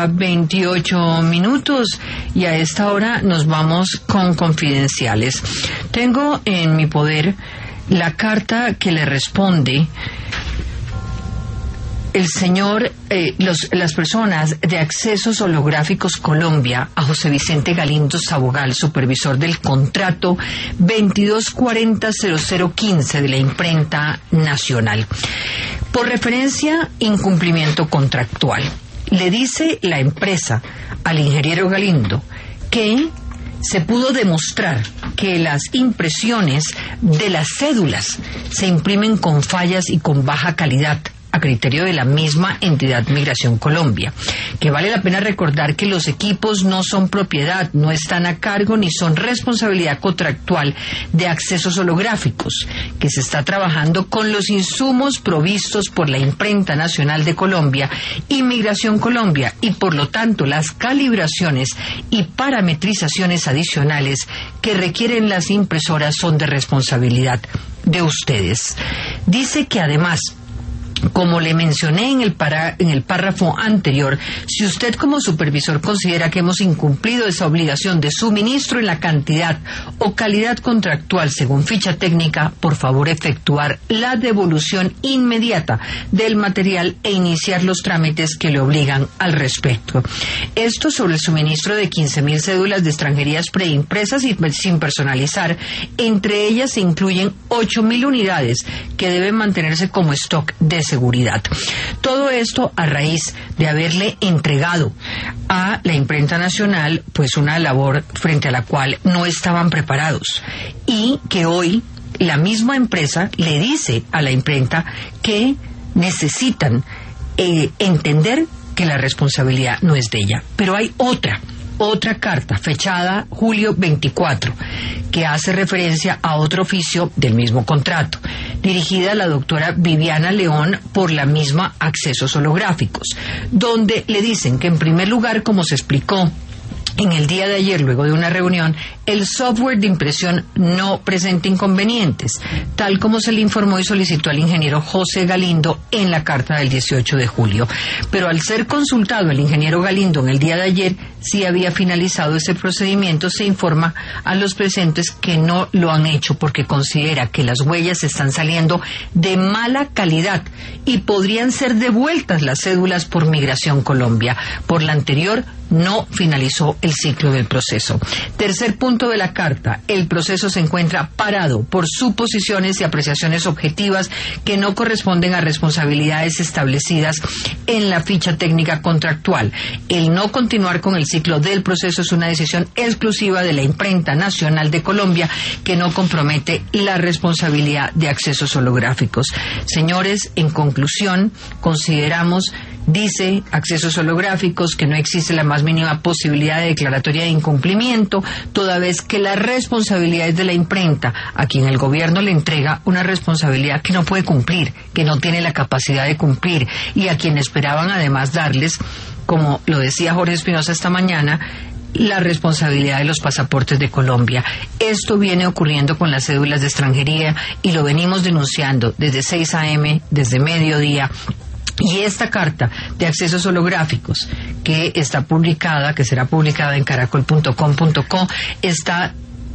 8:28 y a esta hora nos vamos con confidenciales. Tengo en mi poder la carta que le responde el señor, las personas de Accesos Holográficos Colombia a José Vicente Galindo Sabogal, supervisor del contrato 22400015 de la Imprenta Nacional. Por referencia, incumplimiento contractual. Le dice la empresa al ingeniero Galindo que se pudo demostrar que las impresiones de las cédulas se imprimen con fallas y con baja calidad, a criterio de la misma entidad Migración Colombia, que vale la pena recordar que los equipos no son propiedad, no están a cargo ni son responsabilidad contractual de Accesos Holográficos, que se está trabajando con los insumos provistos por la Imprenta Nacional de Colombia y Migración Colombia, y por lo tanto las calibraciones y parametrizaciones adicionales que requieren las impresoras son de responsabilidad de ustedes. Dice que además, como le mencioné en el párrafo anterior, si usted como supervisor considera que hemos incumplido esa obligación de suministro en la cantidad o calidad contractual según ficha técnica, por favor efectuar la devolución inmediata del material e iniciar los trámites que le obligan al respecto. Esto sobre el suministro de 15.000 cédulas de extranjerías preimpresas y sin personalizar. Entre ellas se incluyen 8.000 unidades que deben mantenerse como stock de seguridad. Todo esto a raíz de haberle entregado a la Imprenta Nacional pues una labor frente a la cual no estaban preparados, y que hoy la misma empresa le dice a la imprenta que necesitan entender que la responsabilidad no es de ella. Pero hay otra carta fechada julio 24 que hace referencia a otro oficio del mismo contrato, dirigida a la doctora Viviana León por la misma Accesos Holográficos, donde le dicen que en primer lugar, como se explicó en el día de ayer, luego de una reunión, el software de impresión no presenta inconvenientes, tal como se le informó y solicitó al ingeniero José Galindo en la carta del 18 de julio. Pero al ser consultado el ingeniero Galindo en el día de ayer si había finalizado ese procedimiento, se informa a los presentes que no lo han hecho porque considera que las huellas están saliendo de mala calidad y podrían ser devueltas las cédulas por Migración Colombia. Por la anterior, no finalizó el ciclo del proceso. Tercer punto de la carta: el proceso se encuentra parado por suposiciones y apreciaciones objetivas que no corresponden a responsabilidades establecidas en la ficha técnica contractual. El no continuar con el ciclo del proceso es una decisión exclusiva de la Imprenta Nacional de Colombia que no compromete la responsabilidad de Accesos Holográficos. Señores, en conclusión, consideramos, dice Accesos Holográficos, que no existe la más mínima posibilidad de declaratoria de incumplimiento, toda vez que la responsabilidad es de la imprenta, a quien el gobierno le entrega una responsabilidad que no puede cumplir, que no tiene la capacidad de cumplir, y a quien esperaban además darles, como lo decía Jorge Espinosa esta mañana, la responsabilidad de los pasaportes de Colombia. Esto viene ocurriendo con las cédulas de extranjería y lo venimos denunciando desde 6 a.m., desde mediodía. Y esta carta de Accesos Holográficos que está publicada, que será publicada en caracol.com.co, está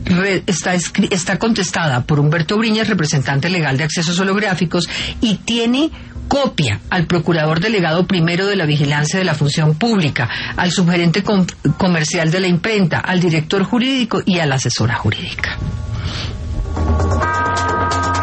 contestada por Humberto Briñas, representante legal de Accesos Holográficos, y tiene copia al procurador delegado primero de la Vigilancia de la Función Pública, al subgerente comercial de la imprenta, al director jurídico y a la asesora jurídica.